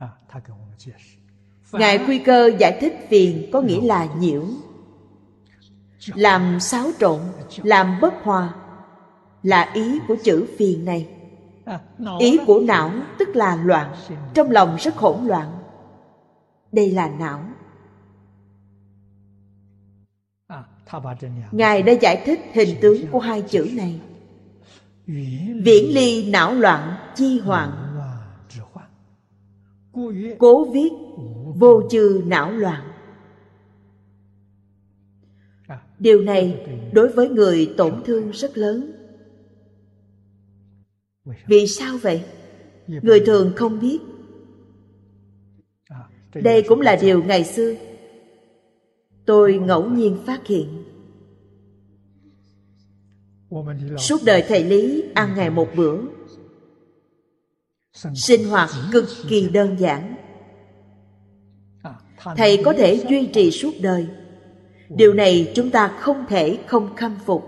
Ngài Quy Cơ giải thích phiền có nghĩa là nhiễu, làm xáo trộn, làm bất hòa, là ý của chữ phiền này. Ý của não tức là loạn, trong lòng rất hỗn loạn. Đây là não. Ngài đã giải thích hình tướng của hai chữ này. Viễn ly não loạn chi hoạn, cố viết vô chư não loạn. Điều này đối với người tổn thương rất lớn. Vì sao vậy? Người thường không biết. Đây cũng là điều ngày xưa tôi ngẫu nhiên phát hiện. Suốt đời thầy Lý ăn ngày một bữa, sinh hoạt cực kỳ đơn giản. Thầy có thể duy trì suốt đời. Điều này chúng ta không thể không khâm phục.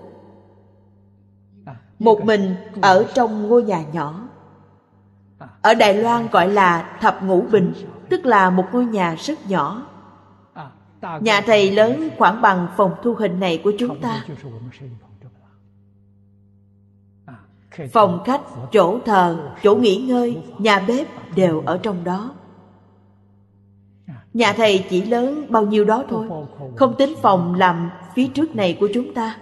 Một mình ở trong ngôi nhà nhỏ. Ở Đài Loan gọi là thập ngũ bình, tức là một ngôi nhà rất nhỏ. Nhà thầy lớn khoảng bằng phòng thu hình này của chúng ta. Phòng khách, chỗ thờ, chỗ nghỉ ngơi, nhà bếp đều ở trong đó. Nhà thầy chỉ lớn bao nhiêu đó thôi, không tính phòng làm phía trước này của chúng ta.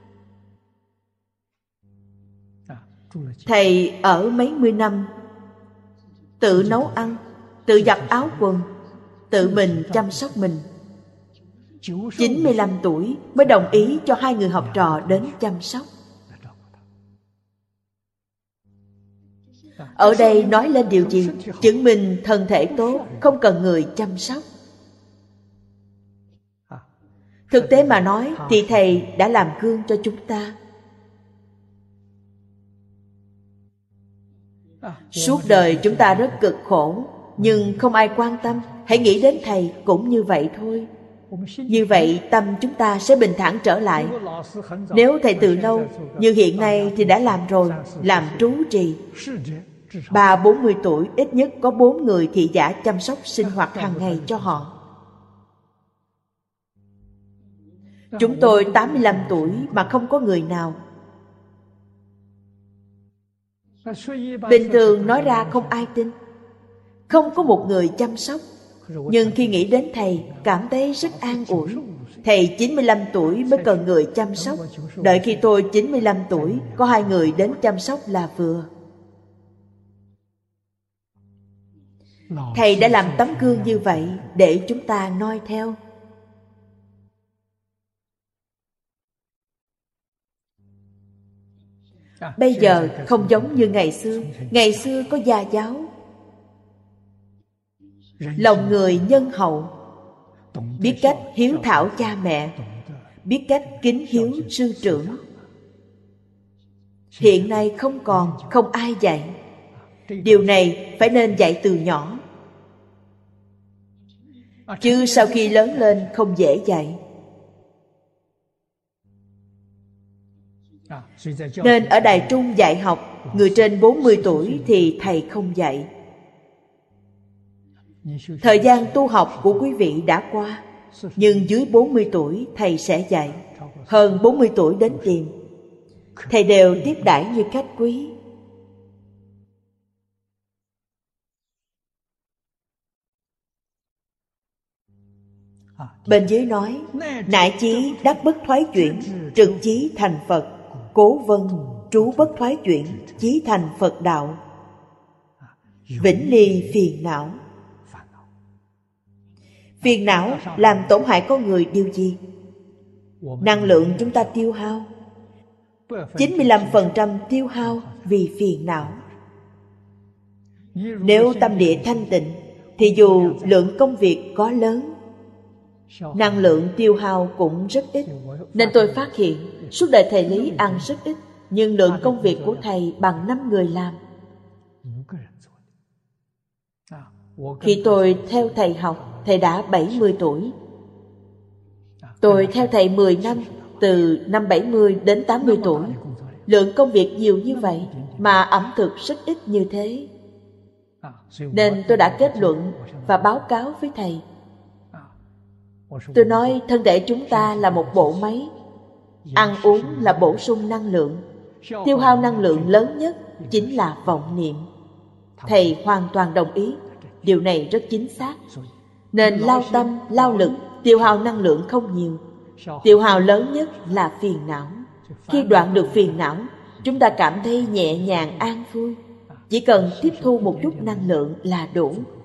Thầy ở mấy mươi năm, tự nấu ăn, tự giặt áo quần, tự mình chăm sóc mình. 95 tuổi mới đồng ý cho hai người học trò đến chăm sóc. Ở đây nói lên điều gì? Chứng minh thân thể tốt, không cần người chăm sóc. Thực tế mà nói thì thầy đã làm gương cho chúng ta. Suốt đời chúng ta rất cực khổ, nhưng không ai quan tâm. Hãy nghĩ đến thầy cũng như vậy thôi. Như vậy tâm chúng ta sẽ bình thản trở lại. Nếu thầy từ lâu, như hiện nay thì đã làm rồi, làm trú trì. 30-40 tuổi ít nhất có 4 người thị giả chăm sóc sinh hoạt hàng ngày cho họ. Chúng tôi 85 tuổi mà không có người nào. Bình thường nói ra không ai tin. Không có một người chăm sóc. Nhưng khi nghĩ đến thầy, cảm thấy rất an ủi. Thầy 95 tuổi mới cần người chăm sóc. Đợi khi tôi 95 tuổi, có 2 người đến chăm sóc là vừa. Thầy đã làm tấm gương như vậy để chúng ta noi theo. Bây giờ không giống như ngày xưa. Ngày xưa có gia giáo, lòng người nhân hậu, biết cách hiếu thảo cha mẹ, biết cách kính hiếu sư trưởng. Hiện nay không còn, không ai dạy. Điều này phải nên dạy từ nhỏ. Chứ sau khi lớn lên không dễ dạy. Nên ở Đài Trung dạy học, người trên 40 tuổi thì thầy không dạy. Thời gian tu học của quý vị đã qua, nhưng dưới 40 tuổi thầy sẽ dạy. Hơn 40 tuổi đến tìm, thầy đều tiếp đãi như khách quý. Bên dưới nói: nại chí đắc bất thoái chuyển, trực chí thành Phật. Cố vân trú bất thoái chuyển, chí thành Phật đạo. Vĩnh ly phiền não. Phiền não làm tổn hại con người điều gì? Năng lượng chúng ta tiêu hao 95% tiêu hao vì phiền não. Nếu tâm địa thanh tịnh thì dù lượng công việc có lớn, năng lượng tiêu hao cũng rất ít. Nên tôi phát hiện suốt đời thầy Lý ăn rất ít, nhưng lượng công việc của thầy bằng 5 người làm. Khi tôi theo thầy học, thầy đã 70 tuổi. Tôi theo thầy 10 năm, từ năm 70 đến 80 tuổi. Lượng công việc nhiều như vậy mà ẩm thực rất ít như thế. Nên tôi đã kết luận và báo cáo với thầy. Tôi nói thân thể chúng ta là một bộ máy. Ăn uống là bổ sung năng lượng. Tiêu hao năng lượng lớn nhất chính là vọng niệm. Thầy hoàn toàn đồng ý. Điều này rất chính xác. Nên lao tâm, lao lực, tiêu hao năng lượng không nhiều. Tiêu hao lớn nhất là phiền não. Khi đoạn được phiền não, chúng ta cảm thấy nhẹ nhàng an vui. Chỉ cần tiếp thu một chút năng lượng là đủ.